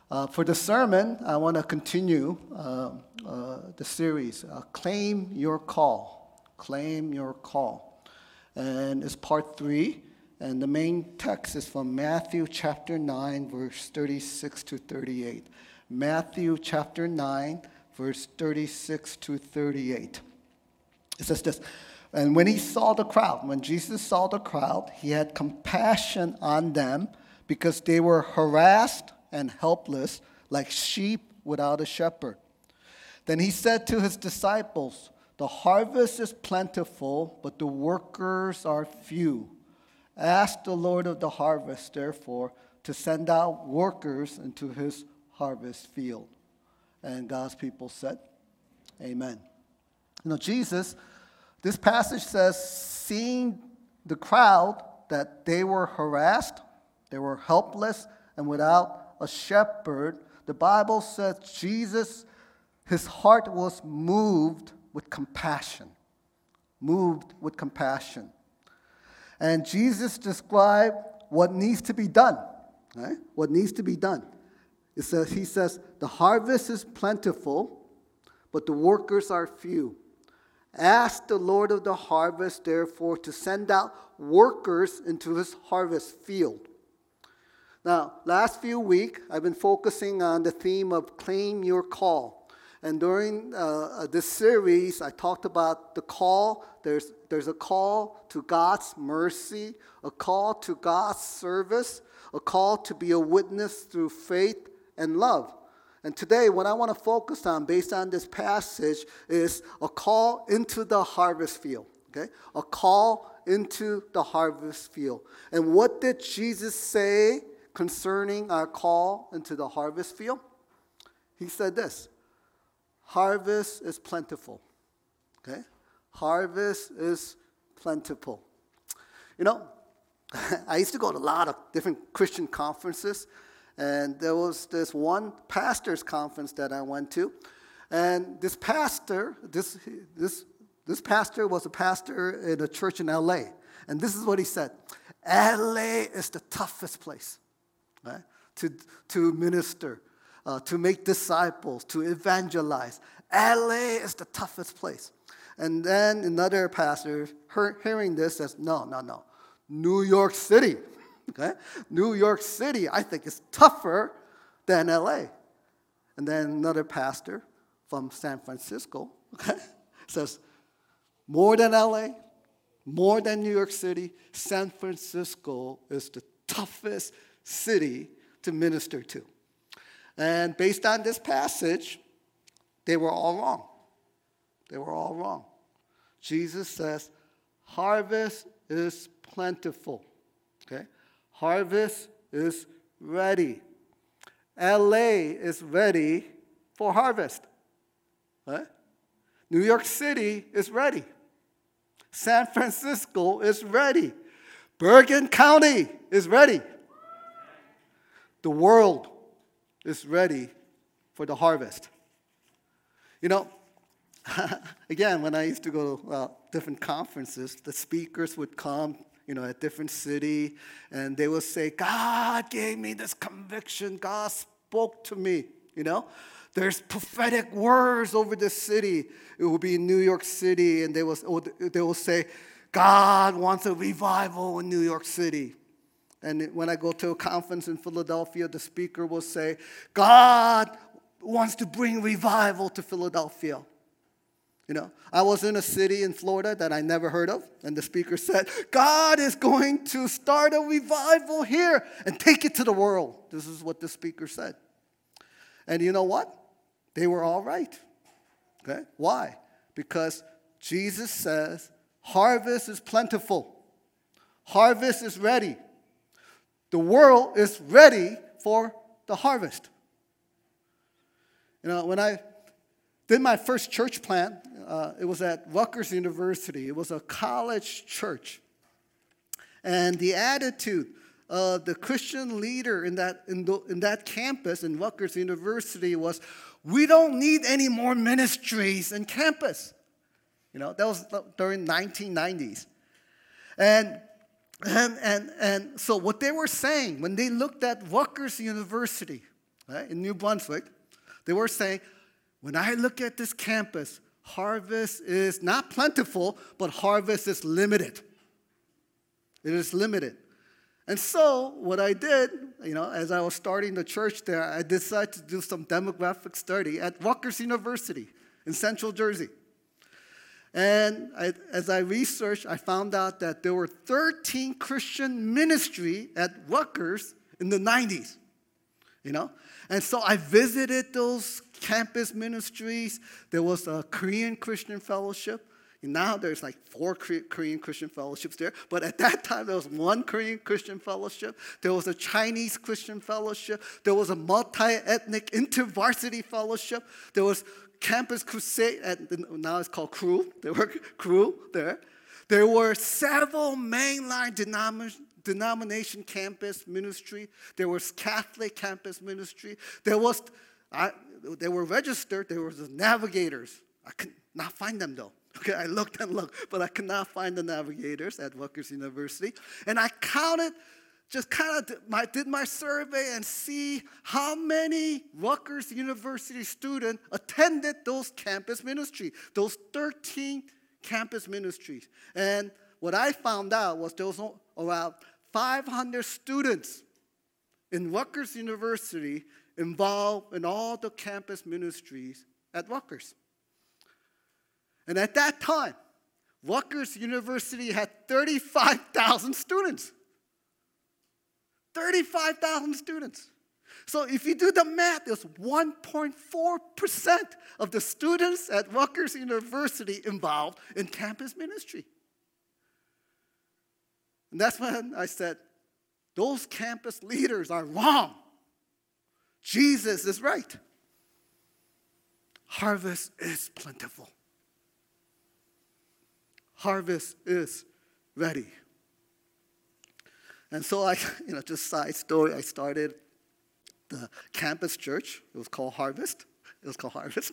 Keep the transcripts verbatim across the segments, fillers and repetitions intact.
Uh, for the sermon, I want to continue uh, uh, the series, uh, Claim Your Call. Claim Your Call. And it's part three, and the main text is from Matthew chapter nine, verse thirty-six to thirty-eight. Matthew chapter nine, verse thirty-six to thirty-eight. It says this, and when he saw the crowd, when Jesus saw the crowd, he had compassion on them because they were harassed and helpless, like sheep without a shepherd. Then he said to his disciples, the harvest is plentiful, but the workers are few. Ask the Lord of the harvest, therefore, to send out workers into his harvest field. And God's people said, amen. You know, Jesus, this passage says, seeing the crowd, that they were harassed, they were helpless, and without a shepherd, the Bible says Jesus, his heart was moved with compassion. Moved with compassion. And Jesus described what needs to be done. Right? What needs to be done. It says, he says, the harvest is plentiful, but the workers are few. Ask the Lord of the harvest, therefore, to send out workers into his harvest field. Now, last few weeks, I've been focusing on the theme of Claim Your Call. And during uh, this series, I talked about the call. There's, there's a call to God's mercy, a call to God's service, a call to be a witness through faith and love. And today, what I want to focus on, based on this passage, is a call into the harvest field. Okay? A call into the harvest field. And what did Jesus say concerning our call into the harvest field? He said this, harvest is plentiful. Okay? Harvest is plentiful. You know, I used to go to a lot of different Christian conferences, and there was this one pastor's conference that I went to, and this pastor, this this this pastor was a pastor in a church in L A, and this is what he said, L A is the toughest place. Right? To, to minister, uh, to make disciples, to evangelize. L A is the toughest place. And then another pastor, her, hearing this, says, no, no, no. New York City. Okay? New York City, I think, is tougher than L A. And then another pastor from San Francisco, okay, says, more than L A, more than New York City, San Francisco is the toughest city to minister to. And based on this passage, they were all wrong. They were all wrong. Jesus says, harvest is plentiful. Okay? Harvest is ready. L A is ready for harvest. Right? New York City is ready. San Francisco is ready. Bergen County is ready. The world is ready for the harvest. You know, again, when I used to go to uh, different conferences, the speakers would come, you know, at different city, and they would say, God gave me this conviction. God spoke to me, you know. There's prophetic words over the city. It will be in New York City, and they will, they will say, God wants a revival in New York City. And when I go to a conference in Philadelphia, the speaker will say, God wants to bring revival to Philadelphia. You know, I was in a city in Florida that I never heard of, and the speaker said, God is going to start a revival here and take it to the world. This is what the speaker said. And you know what? They were all right. Okay? Why? Because Jesus says, harvest is plentiful. Harvest is ready. The world is ready for the harvest. You know, when I did my first church plant, uh, it was at Rutgers University. It was a college church. And the attitude of the Christian leader in that, in, the, in that campus in Rutgers University was, we don't need any more ministries in campus. You know, that was during nineteen nineties. And And, and, and so what they were saying, when they looked at Rutgers University, right, in New Brunswick, they were saying, when I look at this campus, harvest is not plentiful, but harvest is limited. It is limited. And so what I did, you know, as I was starting the church there, I decided to do some demographic study at Rutgers University in Central Jersey. And I, as I researched, I found out that there were thirteen Christian ministries at Rutgers in the nineties, you know. And so I visited those campus ministries. There was a Korean Christian fellowship. Now there's like four Korean Christian fellowships there. But at that time, there was one Korean Christian fellowship. There was a Chinese Christian fellowship. There was a multi-ethnic intervarsity fellowship. There was Campus Crusade, and now it's called C R U. There were C R U there. There were several mainline denom- denomination campus ministry. There was Catholic campus ministry. There was, I, they were registered. There was the navigators. I could not find them though. Okay, I looked and looked, but I could not find the navigators at Rutgers University. And I counted, just kind of did my, did my survey and see how many Rutgers University students attended those campus ministries, those thirteen campus ministries. And what I found out was there was around five hundred students in Rutgers University involved in all the campus ministries at Rutgers. And at that time, Rutgers University had thirty-five thousand students. thirty-five thousand students. So if you do the math, it's one point four percent of the students at Rutgers University involved in campus ministry. And that's when I said, those campus leaders are wrong. Jesus is right. Harvest is plentiful. Harvest is ready. And so I, you know, just side story, I started the campus church. It was called Harvest. It was called Harvest.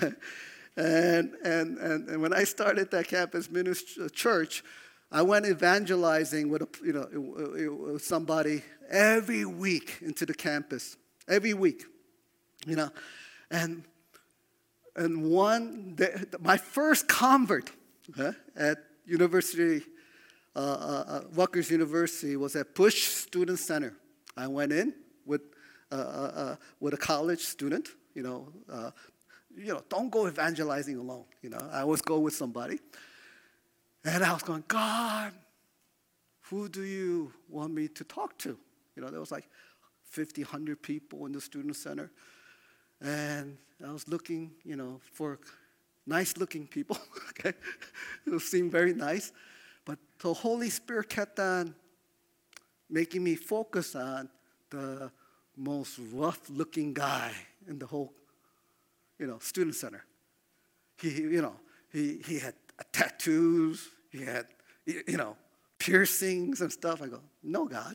and, and, and, and when I started that campus ministry, church, I went evangelizing with, a, you know, it, it was somebody every week into the campus. Every week, you know. And, and one, day, my first convert, Uh, at University, uh, uh, Rutgers University was at Bush Student Center. I went in with uh, uh, uh, with a college student. You know, uh, you know, don't go evangelizing alone. You know, I always go with somebody. And I was going, God, who do you want me to talk to? You know, there was like fifty, one hundred people in the student center, and I was looking, you know, for nice-looking people, okay, who seemed very nice. But the Holy Spirit kept on making me focus on the most rough-looking guy in the whole, you know, student center. He, you know, he, he had tattoos, he had, you know, piercings and stuff. I go, no, God.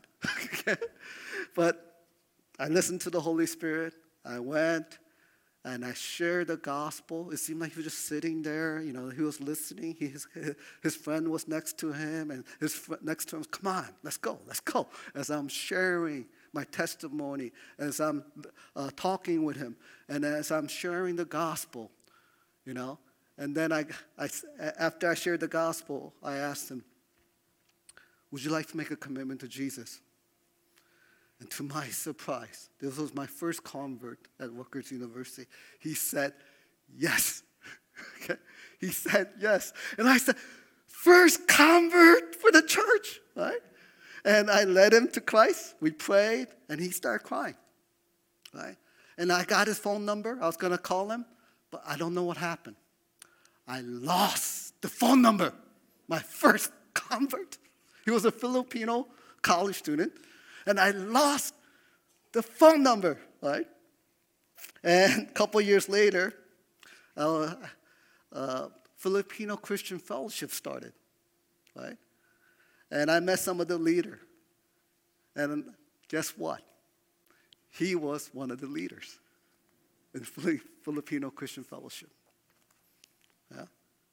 But I listened to the Holy Spirit. I went. And I shared the gospel. It seemed like he was just sitting there. You know, he was listening. He, his, his friend was next to him, and his friend next to him was, come on, let's go, let's go. As I'm sharing my testimony, as I'm uh, talking with him, and as I'm sharing the gospel, you know. And then I, I, after I shared the gospel, I asked him, would you like to make a commitment to Jesus? And to my surprise, this was my first convert at Rutgers University. He said, yes. Okay? He said, yes. And I said, first convert for the church, right? And I led him to Christ. We prayed, and he started crying, right? And I got his phone number. I was going to call him, but I don't know what happened. I lost the phone number, my first convert. He was a Filipino college student. And I lost the phone number, right? And a couple years later, uh, uh, Filipino Christian Fellowship started, right? And I met some of the leaders. And guess what? He was one of the leaders in Filipino Christian Fellowship. Yeah.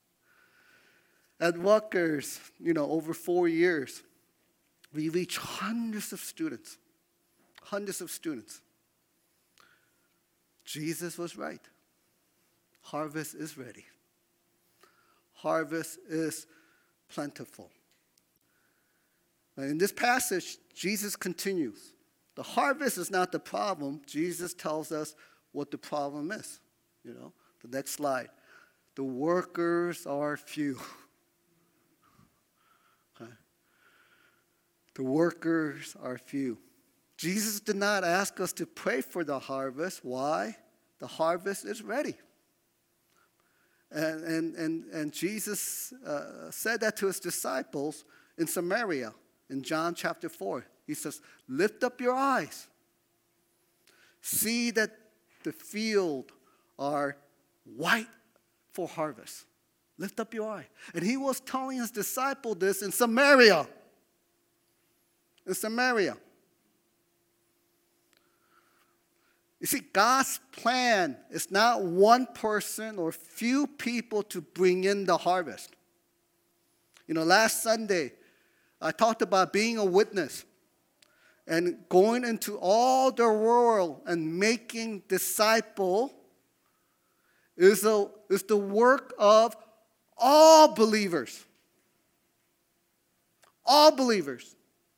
At Rutgers, you know, over four years, we reached hundreds of students, hundreds of students. Jesus was right. Harvest is ready. Harvest is plentiful. And in this passage, Jesus continues. The harvest is not the problem. Jesus tells us what the problem is. You know, the next slide. The workers are few. Okay. The workers are few. Jesus did not ask us to pray for the harvest. Why? The harvest is ready. And, and, and, and Jesus uh, said that to his disciples in Samaria in John chapter four. He says, lift up your eyes. See that the field are white for harvest. Lift up your eye. And he was telling his disciple this in Samaria. In Samaria. You see, God's plan is not one person or few people to bring in the harvest. You know, last Sunday, I talked about being a witness and going into all the world and making disciples is, a, is the work of all believers. All believers.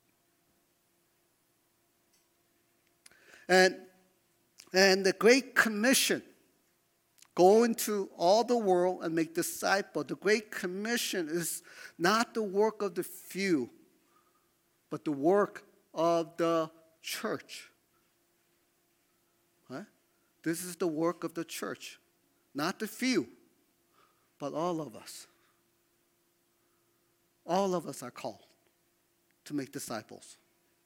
And And the Great Commission, go into all the world and make disciples. The Great Commission is not the work of the few, but the work of the church. Right? This is the work of the church. Not the few, but all of us. All of us are called to make disciples.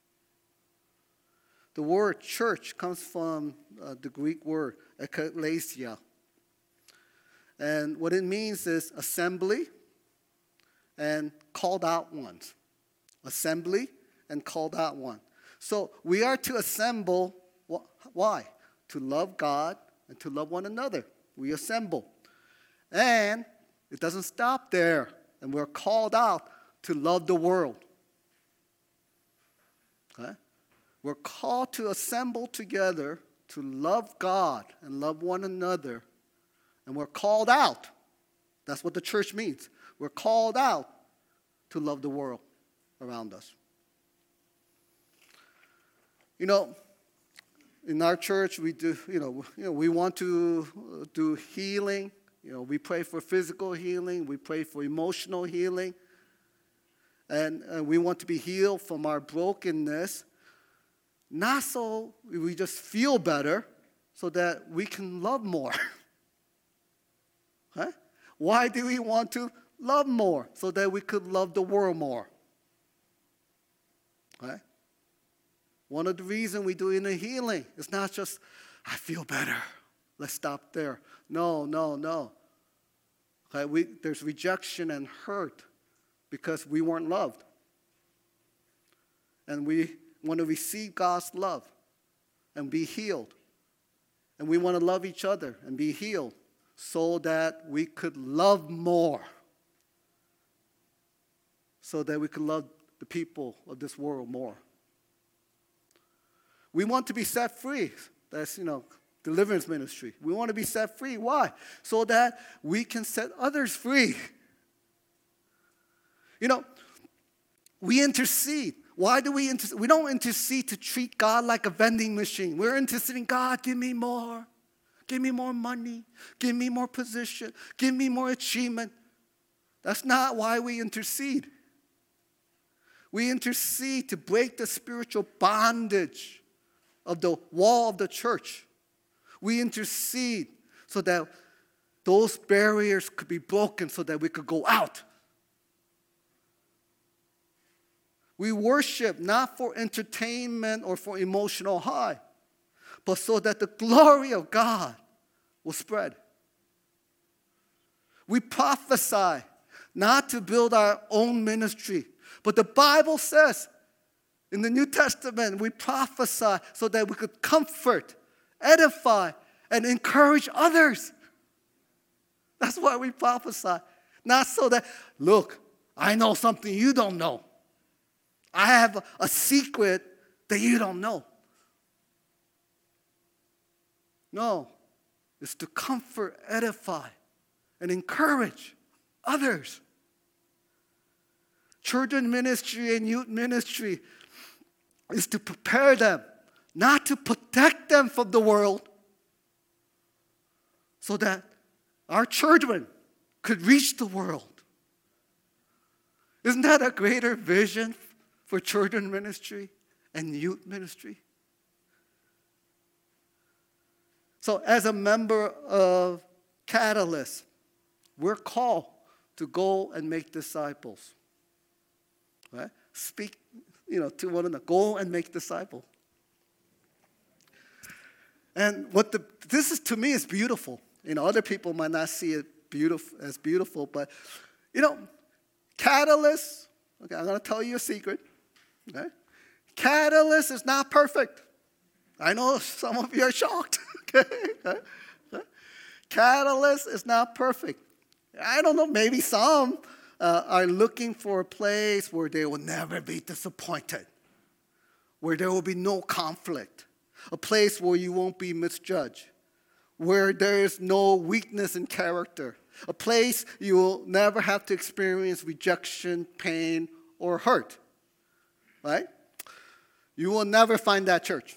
The word church comes from uh, the Greek word ekklesia. And what it means is assembly and called out ones. Assembly and called out one. So we are to assemble. Why? To love God and to love one another. We assemble. And it doesn't stop there. And we're called out to love the world. Okay? We're called to assemble together to love God and love one another. And we're called out. That's what the church means. We're called out to love the world around us. You know, in our church, we do, you know, you know, we want to do healing. You know, we pray for physical healing. We pray for emotional healing. And, and we want to be healed from our brokenness. Not so we just feel better, so that we can love more. Huh? Why do we want to love more? So that we could love the world more. Right? One of the reasons we do inner healing is not just, I feel better. Let's stop there. No, no, no. Okay, we, there's rejection and hurt because we weren't loved. And we want to receive God's love and be healed. And we want to love each other and be healed so that we could love more. So that we could love the people of this world more. We want to be set free. That's, you know, deliverance ministry. We want to be set free. Why? So that we can set others free. You know, we intercede. Why do we intercede? We don't intercede to treat God like a vending machine. We're interceding, God, give me more. Give me more money. Give me more position. Give me more achievement. That's not why we intercede. We intercede to break the spiritual bondage of the wall of the church. We intercede so that those barriers could be broken so that we could go out. We worship not for entertainment or for emotional high, but so that the glory of God will spread. We prophesy not to build our own ministry, but the Bible says in the New Testament, we prophesy so that we could comfort, edify, and encourage others. That's why we prophesy. Not so that, look, I know something you don't know. I have a secret that you don't know. No, is to comfort, edify, and encourage others. Children ministry and youth ministry is to prepare them, not to protect them from the world, so that our children could reach the world. Isn't that a greater vision for children ministry and youth ministry? So as a member of Catalyst, we're called to go and make disciples. Right? Speak, you know, to one another. Go and make disciples. And what the this is to me is beautiful. You know, other people might not see it beautiful as beautiful, but you know, Catalyst. Okay, I'm going to tell you a secret. Okay, Catalyst is not perfect. I know some of you are shocked. Okay, okay. Catalyst is not perfect. I don't know. Maybe some uh, are looking for a place where they will never be disappointed, where there will be no conflict, a place where you won't be misjudged, where there is no weakness in character, a place you will never have to experience rejection, pain, or hurt, right? You will never find that church.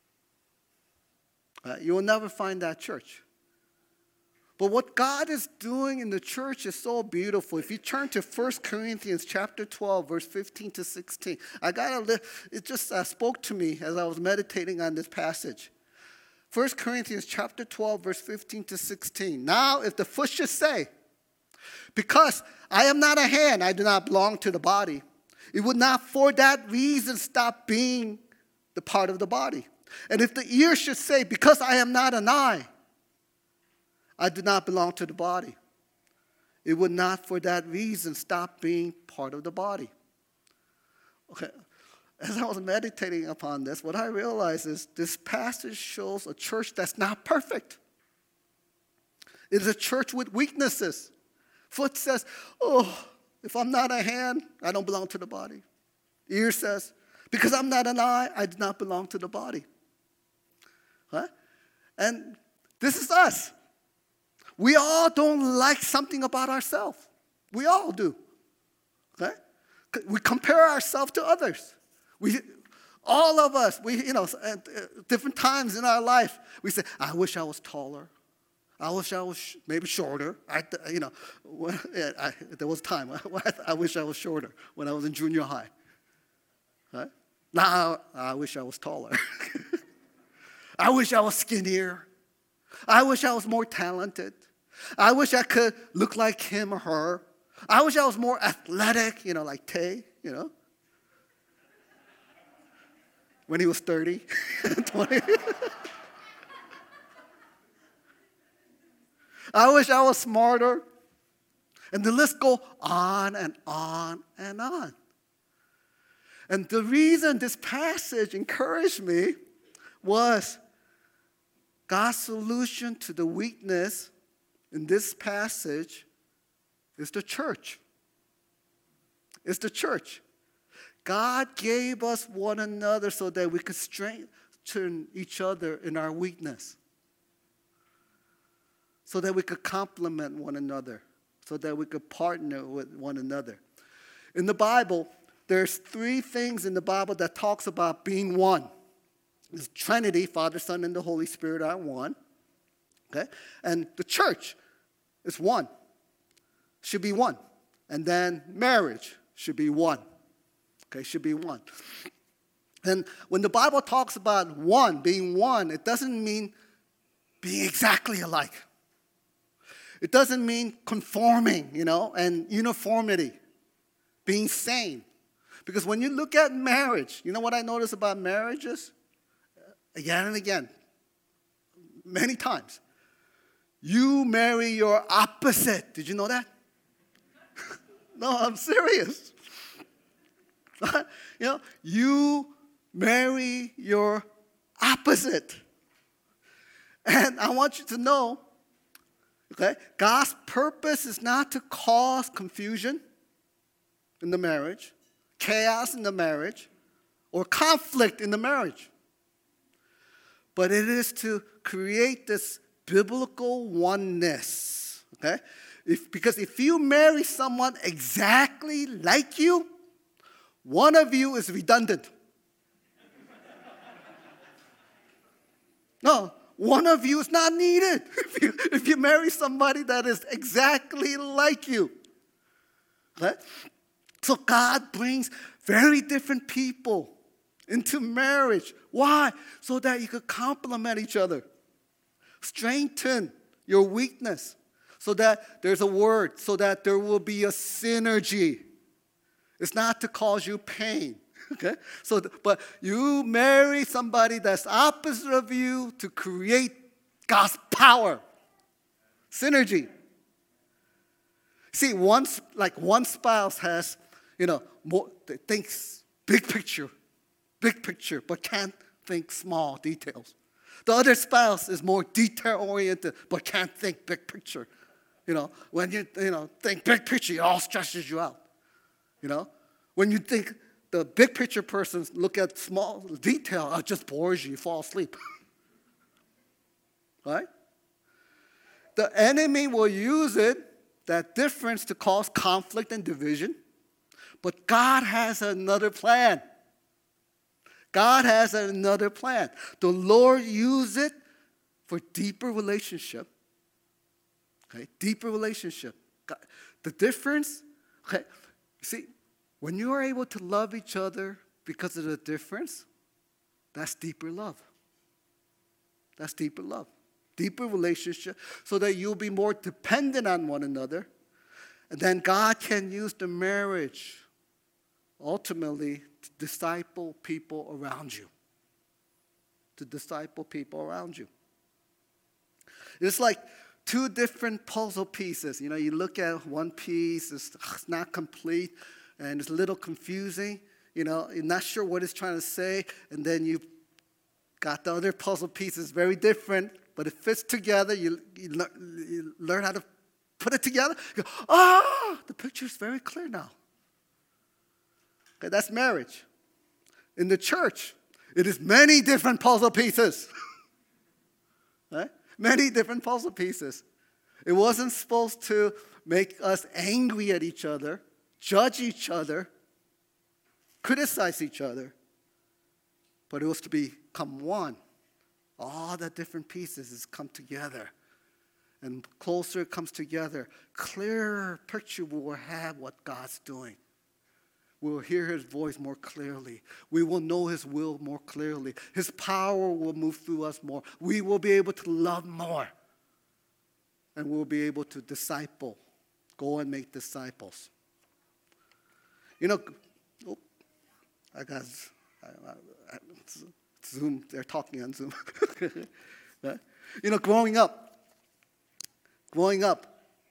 Uh, you will never find that church. But what God is doing in the church is so beautiful. If you turn to First Corinthians chapter twelve, verse fifteen to sixteen, I gotta li- it just uh, spoke to me as I was meditating on this passage. First Corinthians chapter twelve, verse fifteen to sixteen. Now, if the foot should say, because I am not a hand, I do not belong to the body, it would not for that reason stop being the part of the body. And if the ear should say, because I am not an eye, I do not belong to the body, it would not for that reason stop being part of the body. Okay, as I was meditating upon this, what I realized is this passage shows a church that's not perfect. It is a church with weaknesses. Foot says, oh, if I'm not a hand, I don't belong to the body. Ear says, because I'm not an eye, I do not belong to the body. Huh? And this is us. We all don't like something about ourselves. We all do. Okay? We compare ourselves to others. We, all of us, we, you know, at different times in our life, we say, I wish I was taller. I wish I was sh- maybe shorter. I, you know, when, I, there was a time I wish I was shorter when I was in junior high. Right? Now I wish I was taller. I wish I was skinnier. I wish I was more talented. I wish I could look like him or her. I wish I was more athletic, you know, like Tay, you know. When he was thirty, twenty. I wish I was smarter. And the list goes on and on and on. And the reason this passage encouraged me was God's solution to the weakness in this passage is the church. It's the church. God gave us one another so that we could strengthen each other in our weakness. So that we could complement one another. So that we could partner with one another. In the Bible, there's three things in the Bible that talks about being one. The Trinity, Father, Son, and the Holy Spirit are one. Okay? And the church is one. Should be one. And then marriage should be one. Okay, should be one. And when the Bible talks about one, being one, it doesn't mean being exactly alike. It doesn't mean conforming, you know, and uniformity, being same. Because when you look at marriage, you know what I notice about marriages? Again and again, many times. You marry your opposite. Did you know that? No, I'm serious. You know, you marry your opposite. And I want you to know, okay, God's purpose is not to cause confusion in the marriage, chaos in the marriage, or conflict in the marriage. But it is to create this biblical oneness. Okay? If, because if you marry someone exactly like you, one of you is redundant. No, one of you is not needed if you, if you marry somebody that is exactly like you. Okay? So God brings very different people into marriage. Why? So that you could complement each other. Strengthen your weakness. So that there's a word, so that there will be a synergy. It's not to cause you pain, okay? So, but you marry somebody that's opposite of you to create God's power, synergy. See, one like one spouse has, you know, more, thinks big picture, big picture, but can't think small details. The other spouse is more detail-oriented, but can't think big picture. You know, when you, you know, think big picture, it all stresses you out. You know, when you think the big picture person look at small detail, it just bores you, you fall asleep. Right? The enemy will use it, that difference, to cause conflict and division. But God has another plan. God has another plan. The Lord used it for deeper relationship. Okay, deeper relationship. The difference, okay, see, when you are able to love each other because of the difference, that's deeper love. That's deeper love. Deeper relationship, so that you'll be more dependent on one another. And then God can use the marriage ultimately to disciple people around you. To disciple people around you. It's like two different puzzle pieces. You know, you look at one piece, it's, it's not complete, and it's a little confusing. You know, you're not sure what it's trying to say, and then you got the other puzzle pieces, very different, but it fits together. You, you, learn, you learn how to put it together. You go, ah, the picture is very clear now. Okay, that's marriage. In the church, it is many different puzzle pieces. Right? Many different puzzle pieces. It wasn't supposed to make us angry at each other, judge each other, criticize each other, but it was to become one. All the different pieces has come together. And closer it comes together, clearer picture we will have what God's doing. We will hear his voice more clearly. We will know his will more clearly. His power will move through us more. We will be able to love more. And we will be able to disciple, go and make disciples. You know, oh, I got I, I, I, Zoom, they're talking on Zoom. Right? You know, growing up, growing up,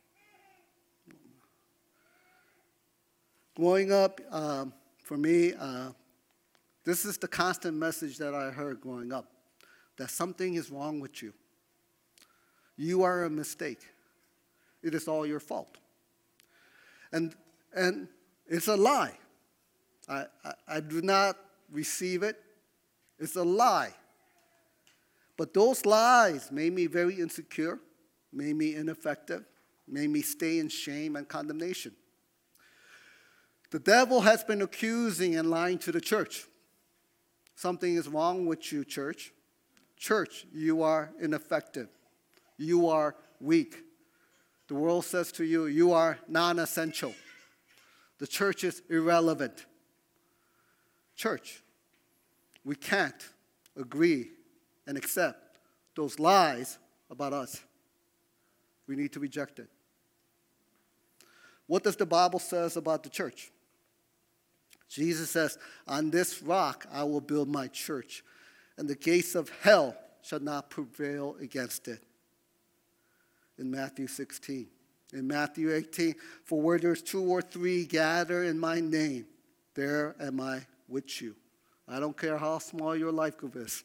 growing up, um, for me, uh, this is the constant message that I heard growing up, that something is wrong with you. You are a mistake. It is all your fault. And, and it's a lie. I, I, I do not receive it. It's a lie. But those lies made me very insecure, made me ineffective, made me stay in shame and condemnation. The devil has been accusing and lying to the church. Something is wrong with you, church. Church, you are ineffective. You are weak. The world says to you, you are non-essential. The church is irrelevant. Church, we can't agree and accept those lies about us. We need to reject it. What does the Bible says about the church? Jesus says, on this rock I will build my church, and the gates of hell shall not prevail against it. In Matthew sixteen. In Matthew eighteen, for where there's two or three gather in my name, there am I with you. I don't care how small your life group is.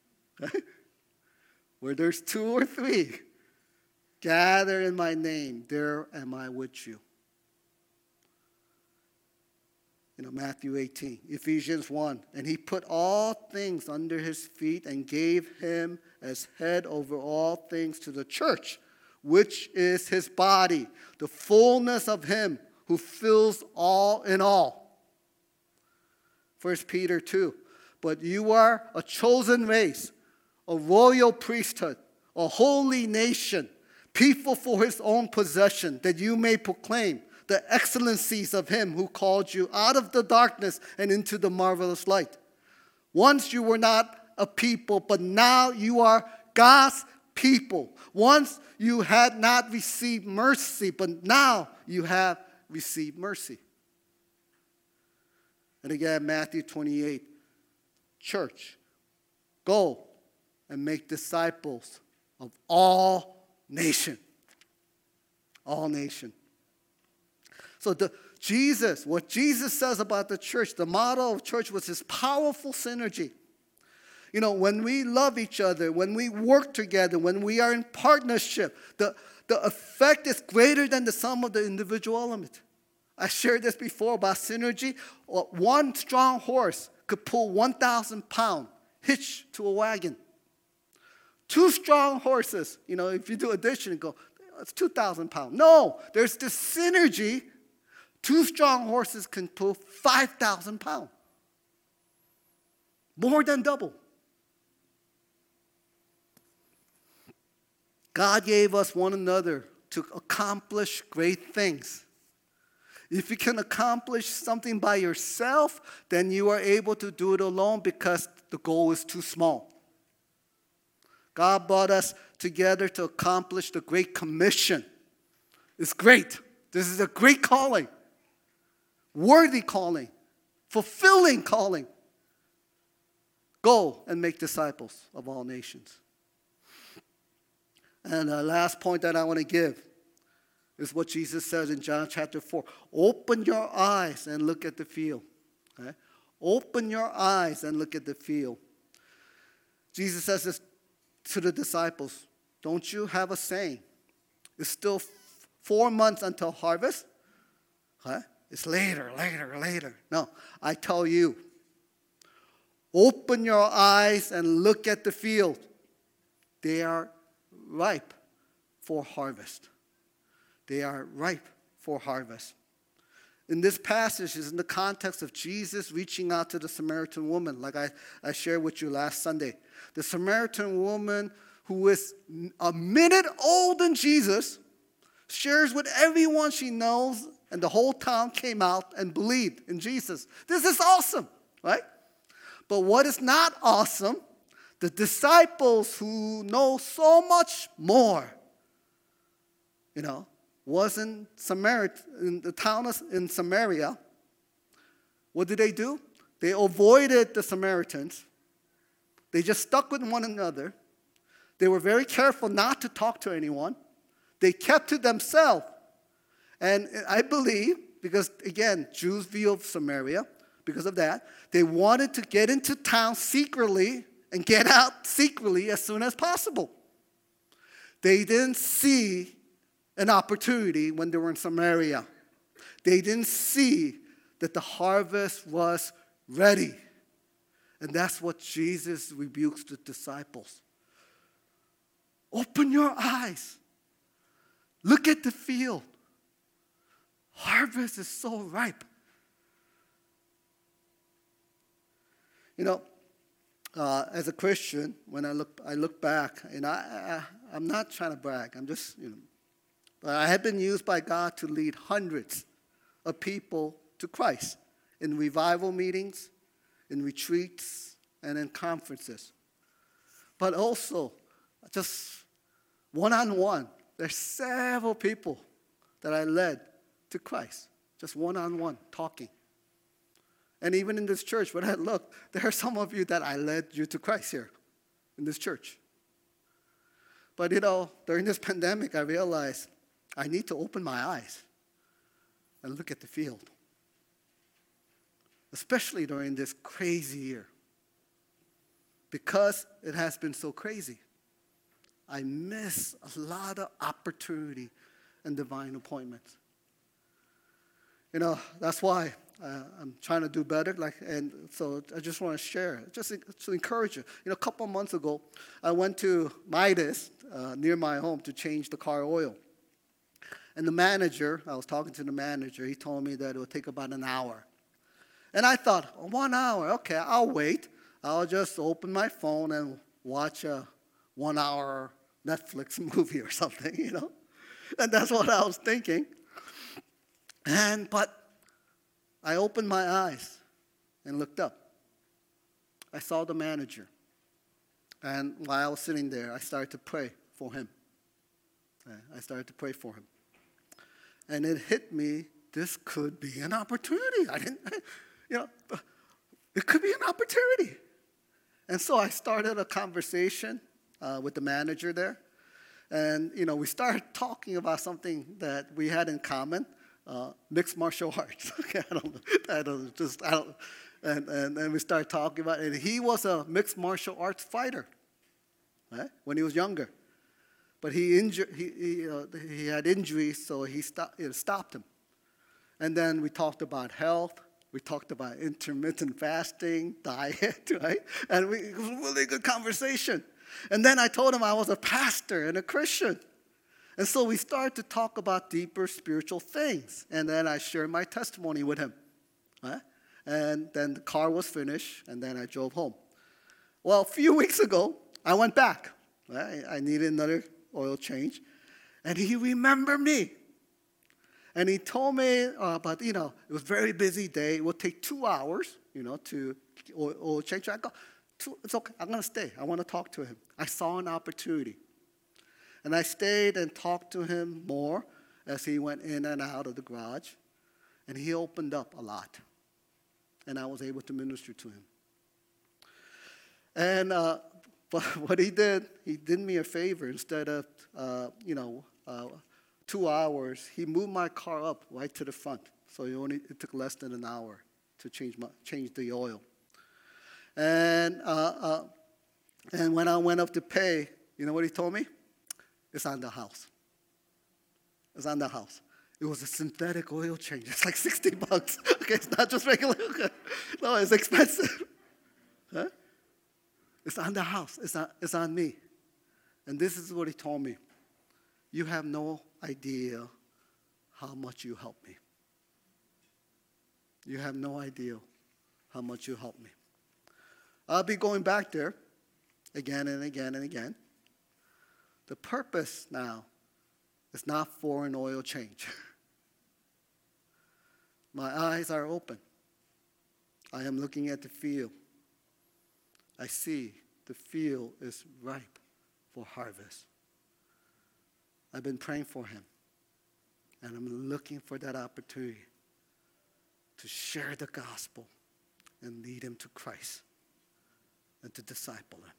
Where there's two or three gather in my name, there am I with you. You know, Matthew eighteen, Ephesians one. And he put all things under his feet and gave him as head over all things to the church, which is his body, the fullness of him who fills all in all. First Peter two. But you are a chosen race, a royal priesthood, a holy nation, people for his own possession, that you may proclaim the excellencies of him who called you out of the darkness and into the marvelous light. Once you were not a people, but now you are God's people. Once you had not received mercy, but now you have received mercy. And again, Matthew twenty-eight, church, go and make disciples of all nations. All nations. So the Jesus, what Jesus says about the church, the model of church was this powerful synergy. You know, when we love each other, when we work together, when we are in partnership, the, the effect is greater than the sum of the individual elements. I shared this before about synergy. One strong horse could pull one thousand pounds hitch to a wagon. Two strong horses, you know, if you do addition and go, it's two thousand pounds. No, there's this synergy. Two strong horses can pull five thousand pounds. More than double. God gave us one another to accomplish great things. If you can accomplish something by yourself, then you are able to do it alone because the goal is too small. God brought us together to accomplish the Great Commission. It's great. This is a great calling. Worthy calling. Fulfilling calling. Go and make disciples of all nations. And the last point that I want to give is what Jesus says in John chapter four. Open your eyes and look at the field. Okay? Open your eyes and look at the field. Jesus says this to the disciples. Don't you have a saying? It's still f- four months until harvest. Okay? It's later, later, later. No, I tell you. Open your eyes and look at the field. They are ripe for harvest. They are ripe for harvest. In this passage is in the context of Jesus reaching out to the Samaritan woman, like I, I shared with you last Sunday. The Samaritan woman, who is a minute older than Jesus, shares with everyone she knows, and the whole town came out and believed in Jesus. This is awesome, right? But what is not awesome, the disciples who know so much more, you know, was in Samaria, in the town of, in Samaria. What did they do? They avoided the Samaritans. They just stuck with one another. They were very careful not to talk to anyone. They kept to themselves. And I believe, because again, Jews view of Samaria, because of that, they wanted to get into town secretly and get out secretly as soon as possible. They didn't see an opportunity when they were in Samaria. They didn't see that the harvest was ready. And that's what Jesus rebukes the disciples. Open your eyes. Look at the field. Harvest is so ripe. You know, uh, as a Christian, when I look, I look back, and I, I, I'm not trying to brag. I'm just, you know, but I have been used by God to lead hundreds of people to Christ in revival meetings, in retreats, and in conferences. But also, just one-on-one, there's several people that I led to Christ, just one-on-one, talking. And even in this church, when I look, there are some of you that I led you to Christ here in this church. But, you know, during this pandemic, I realized I need to open my eyes and look at the field, especially during this crazy year. Because it has been so crazy, I miss a lot of opportunity and divine appointments. You know, that's why uh, I'm trying to do better, like, and so I just want to share, just to encourage you. You know, a couple of months ago, I went to Midas uh, near my home to change the car oil. And the manager, I was talking to the manager, he told me that it would take about an hour. And I thought, oh, one hour, okay, I'll wait. I'll just open my phone and watch a one-hour Netflix movie or something, you know. And that's what I was thinking. And, but I opened my eyes and looked up. I saw the manager. And while I was sitting there, I started to pray for him. I started to pray for him. And it hit me, this could be an opportunity. I didn't, you know, it could be an opportunity. And so I started a conversation uh, with the manager there. And, you know, we started talking about something that we had in common, uh, mixed martial arts. Okay, I don't, I don't, just, I don't, and, and, and we started talking about it. And he was a mixed martial arts fighter, right, when he was younger. But he, injured, he, he, uh, he had injuries, so he stopped, it stopped him. And then we talked about health. We talked about intermittent fasting, diet, right? And we, it was a really good conversation. And then I told him I was a pastor and a Christian. And so we started to talk about deeper spiritual things. And then I shared my testimony with him. Right? And then the car was finished, and then I drove home. Well, a few weeks ago, I went back. Right? I needed another oil change. And he remembered me. And he told me uh, about, you know, it was a very busy day. It would take two hours, you know, to oil, oil change. I go, it's okay, I'm going to stay. I want to talk to him. I saw an opportunity. And I stayed and talked to him more as he went in and out of the garage. And he opened up a lot. And I was able to minister to him. And uh, but what he did, he did me a favor. Instead of, uh, you know, uh, two hours, he moved my car up right to the front. So it, only, it took less than an hour to change, my, change the oil. And uh, uh, and when I went up to pay, you know what he told me? It's on the house. It's on the house. It was a synthetic oil change. It's like sixty bucks. Okay, it's not just regular. Okay. No, it's expensive. Huh? It's on the house. It's on, it's on me. And this is what he told me. You have no idea how much you helped me. You have no idea how much you helped me. I'll be going back there again and again and again. The purpose now is not for an oil change. My eyes are open. I am looking at the field. I see the field is ripe for harvest. I've been praying for him, and I'm looking for that opportunity to share the gospel and lead him to Christ and to disciple him.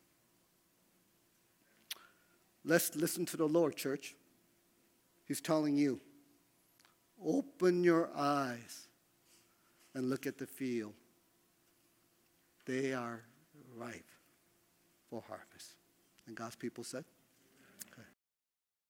Let's listen to the Lord, church. He's telling you, open your eyes and look at the field. They are ripe for harvest. And God's people said,